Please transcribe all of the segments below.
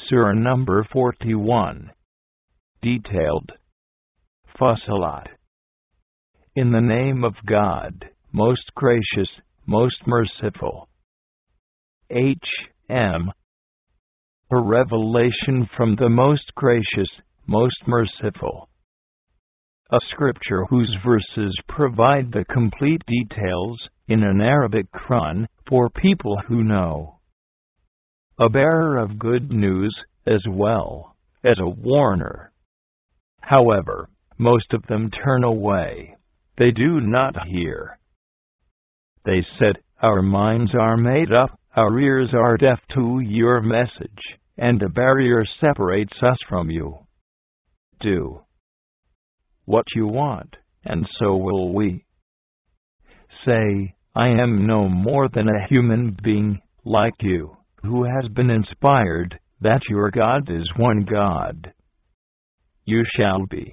Surah number 41. Detailed. Fussilat. In the name of God, most gracious, most merciful. H.M. A revelation from the most gracious, most merciful. A scripture whose verses provide the complete details, in an Arabic Quran, for people who know. A bearer of good news, as well as a warner. However, most of them turn away. They do not hear. They said, "Our minds are made up, our ears are deaf to your message, and a barrier separates us from you. Do what you want, and so will we." Say, "I am no more than a human being, like you, who has been inspired, that your God is one God. You shall be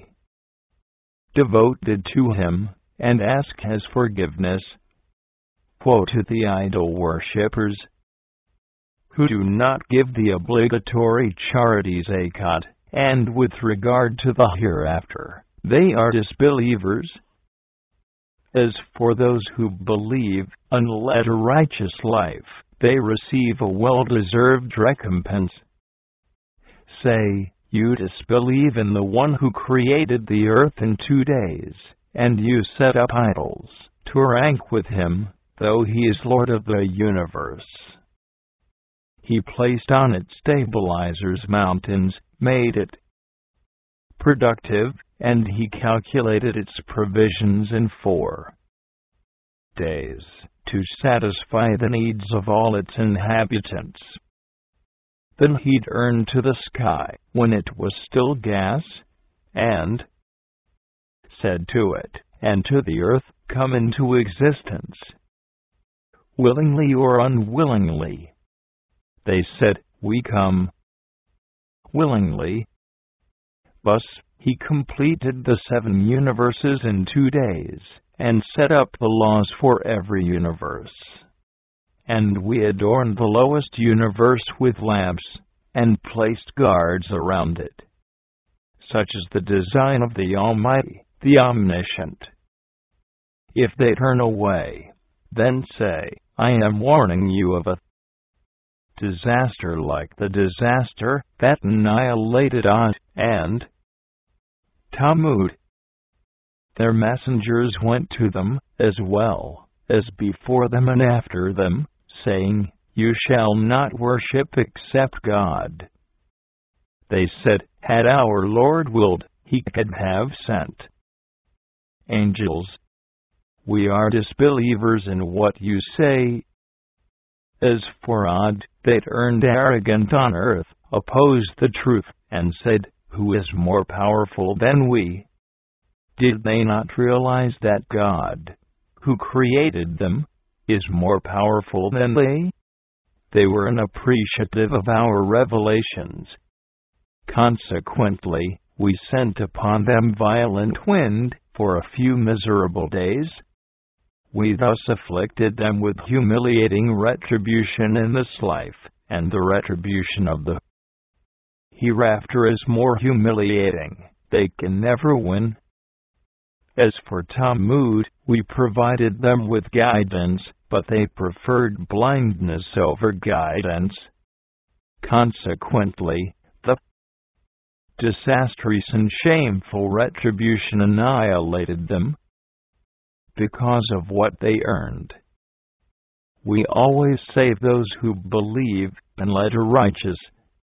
devoted to him, and ask his forgiveness. Woe to the idol worshippers, who do not give the obligatory charity zakat, and with regard to the hereafter, they are disbelievers. As for those who believe, and lead a righteous life, they receive a well-deserved recompense." Say, "You disbelieve in the one who created the earth in 2 days, and you set up idols to rank with him, though he is Lord of the universe. He placed on it stabilizers mountains, made it productive, and he calculated its provisions in 4 days, to satisfy the needs of all its inhabitants. Then he turned to the sky, when it was still gas, and said to it, and to the earth, come into existence. Willingly or unwillingly. They said, we come willingly. Thus, he completed the 7 universes in 2 days, and set up the laws for every universe. And we adorned the lowest universe with lamps, and placed guards around it. Such is the design of the Almighty, the Omniscient. If they turn away, then say, I am warning you of a disaster like the disaster that annihilated Ad and Thamud. Their messengers went to them, as well as before them and after them, saying, You shall not worship except God. They said, Had our Lord willed, he could have sent angels. We are disbelievers in what you say. As for Ad, they turned arrogant on earth, opposed the truth, and said, Who is more powerful than we? Did they not realize that God, who created them, is more powerful than they? They were unappreciative of our revelations. Consequently, we sent upon them violent wind for a few miserable days. We thus afflicted them with humiliating retribution in this life, and the retribution of the hereafter is more humiliating. They can never win. As for Thamud, we provided them with guidance, but they preferred blindness over guidance. Consequently, the disastrous and shameful retribution annihilated them because of what they earned. We always save those who believe and lead a righteous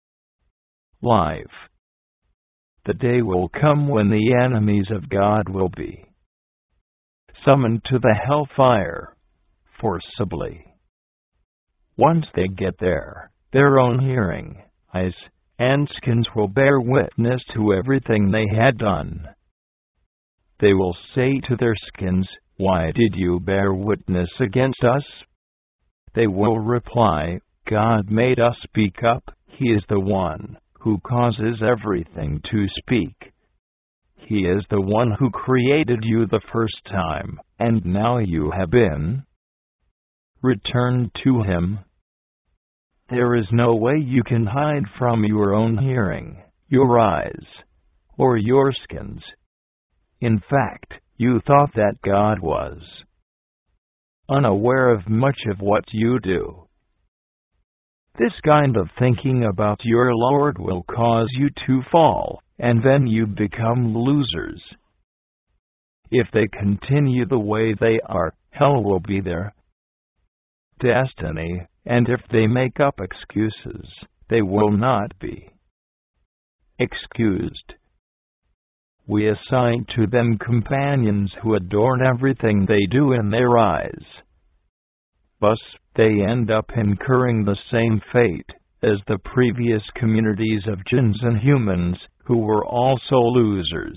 life. The day will come when the enemies of God will be summoned to the hellfire forcibly. Once they get there, their own hearing, eyes, and skins will bear witness to everything they had done. They will say to their skins, Why did you bear witness against us? They will reply, God made us speak up. He is the one who causes everything to speak. He is the one who created you the first time, and now you have been returned to him. There is no way you can hide from your own hearing, your eyes, or your skins. In fact, you thought that God was unaware of much of what you do. This kind of thinking about your Lord will cause you to fall, and then you become losers. If they continue the way they are, hell will be their destiny, and if they make up excuses, they will not be excused. We assign to them companions who adorn everything they do in their eyes. Thus, they end up incurring the same fate as the previous communities of jinns and humans, who were also losers.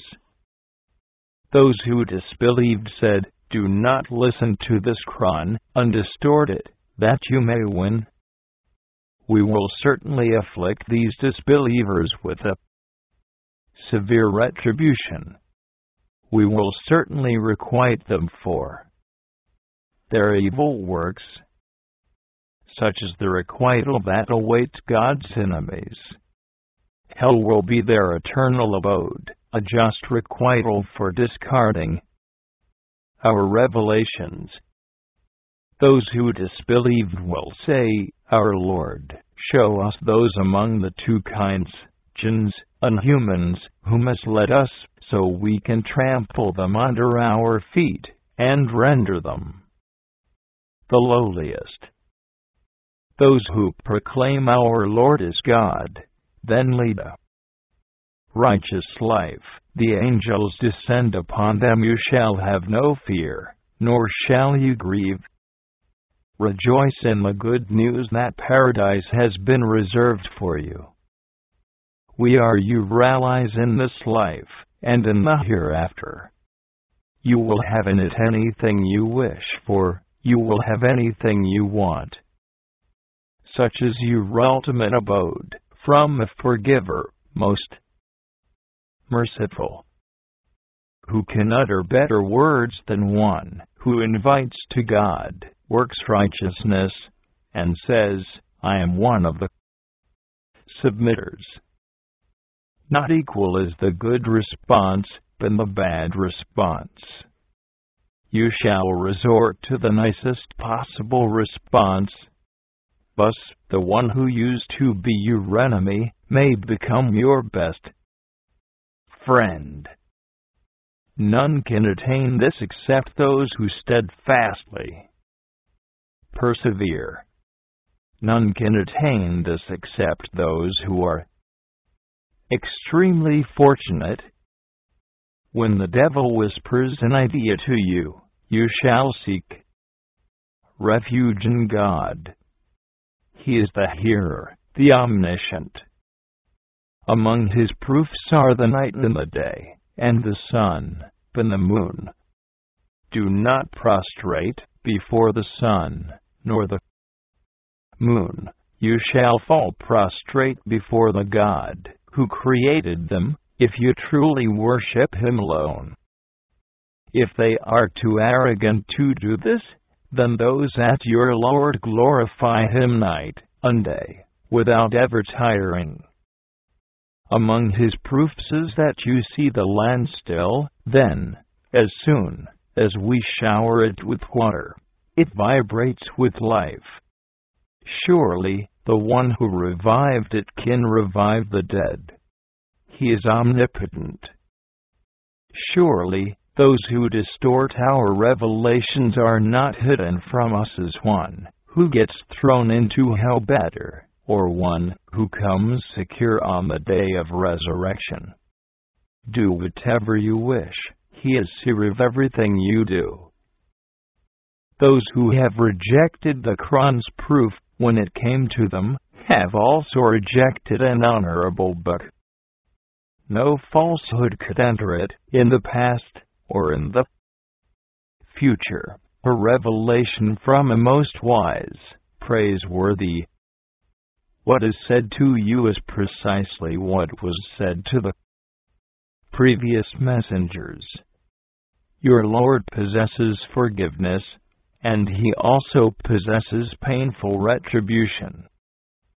Those who disbelieved said, "Do not listen to this Quran, undistort it, that you may win." We will certainly afflict these disbelievers with a severe retribution. We will certainly requite them for their evil works, such as the requital that awaits God's enemies. Hell will be their eternal abode, a just requital for discarding our revelations. Those who disbelieved will say, "Our Lord, show us those among the two kinds, jinns and humans, who misled us, so we can trample them under our feet, and render them the lowliest." Those who proclaim our Lord is God, then lead a righteous life, the angels descend upon them. You shall have no fear, nor shall you grieve. Rejoice in the good news that paradise has been reserved for you. We are your allies in this life, and in the hereafter. You will have in it anything you wish for, you will have anything you want. Such is your ultimate abode, from a forgiver, most merciful. Who can utter better words than one who invites to God, works righteousness, and says, "I am one of the submitters." Not equal is the good response, but the bad response. You shall resort to the nicest possible response. Thus, the one who used to be your enemy may become your best friend. None can attain this except those who steadfastly persevere. None can attain this except those who are extremely fortunate. When the devil whispers an idea to you, you shall seek refuge in God. He is the hearer, the omniscient. Among his proofs are the night and the day, and the sun, and the moon. Do not prostrate before the sun, nor the moon. You shall fall prostrate before the God who created them, if you truly worship him alone. If they are too arrogant to do this, then those at your Lord glorify him night and day, without ever tiring. Among his proofs is that you see the land still, then, as soon as we shower it with water, it vibrates with life. Surely, the one who revived it can revive the dead. He is omnipotent. Surely, those who distort our revelations are not hidden from us as one who gets thrown into hell better, or one who comes secure on the day of resurrection. Do whatever you wish, he is sure of everything you do. Those who have rejected the Quran's proof when it came to them have also rejected an honorable book. No falsehood could enter it, in the past or in the future. A revelation from a most wise, praiseworthy. What is said to you is precisely what was said to the previous messengers. Your Lord possesses forgiveness, and he also possesses painful retribution.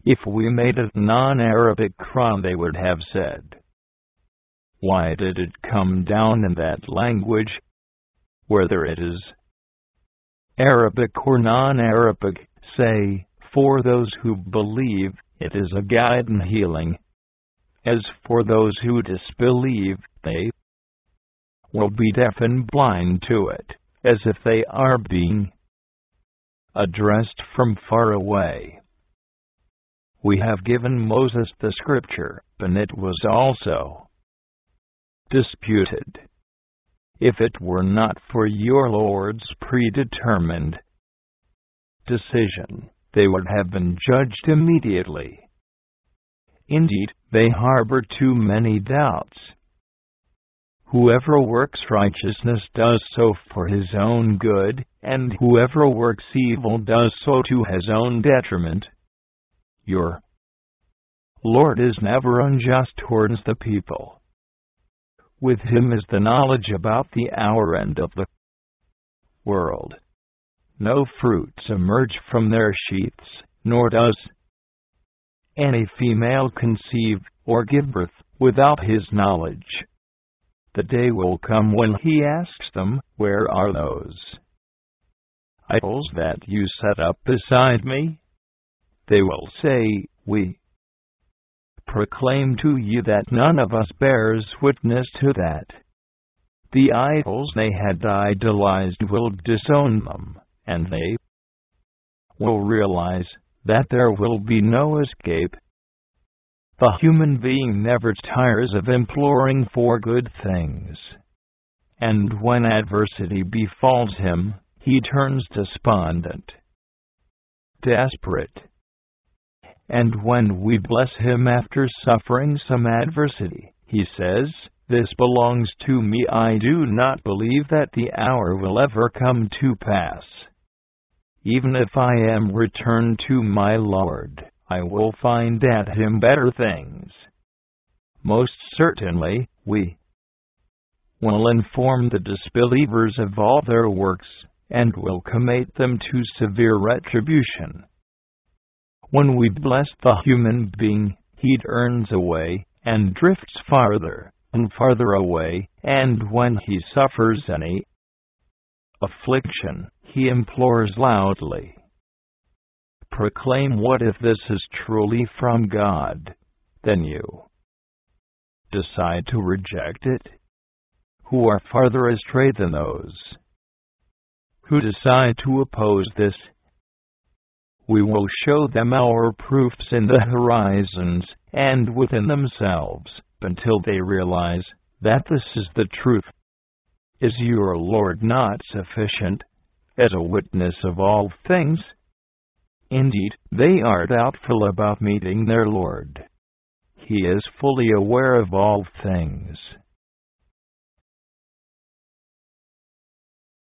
If we made it non-Arabic Quran, they would have said, "Why did it come down in that language?" Whether it is Arabic or non-Arabic, say, for those who believe, it is a guide and healing. As for those who disbelieve, they will be deaf and blind to it, as if they are being addressed from far away. We have given Moses the scripture, and it was also disputed. If it were not for your Lord's predetermined decision, they would have been judged immediately. Indeed, they harbor too many doubts. Whoever works righteousness does so for his own good, and whoever works evil does so to his own detriment. Your Lord is never unjust towards the people. With him is the knowledge about the hour end of the world. No fruits emerge from their sheaths, nor does any female conceive or give birth without his knowledge. The day will come when he asks them, "Where are those idols that you set up beside me?" They will say, "We proclaim to you that none of us bears witness to that." The idols they had idolized will disown them, and they will realize that there will be no escape. The human being never tires of imploring for good things, and when adversity befalls him, he turns despondent, desperate. And when we bless him after suffering some adversity, he says, "This belongs to me. I do not believe that the hour will ever come to pass. Even if I am returned to my Lord, I will find at him better things. Most certainly, we will inform the disbelievers of all their works, and will commit them to severe retribution." When we bless the human being, he turns away, and drifts farther and farther away, and when he suffers any affliction, he implores loudly. Proclaim, what if this is truly from God? Then you decide to reject it? Who are farther astray than those who decide to oppose this? We will show them our proofs in the horizons and within themselves, until they realize that this is the truth. Is your Lord not sufficient as a witness of all things? Indeed, they are doubtful about meeting their Lord. He is fully aware of all things.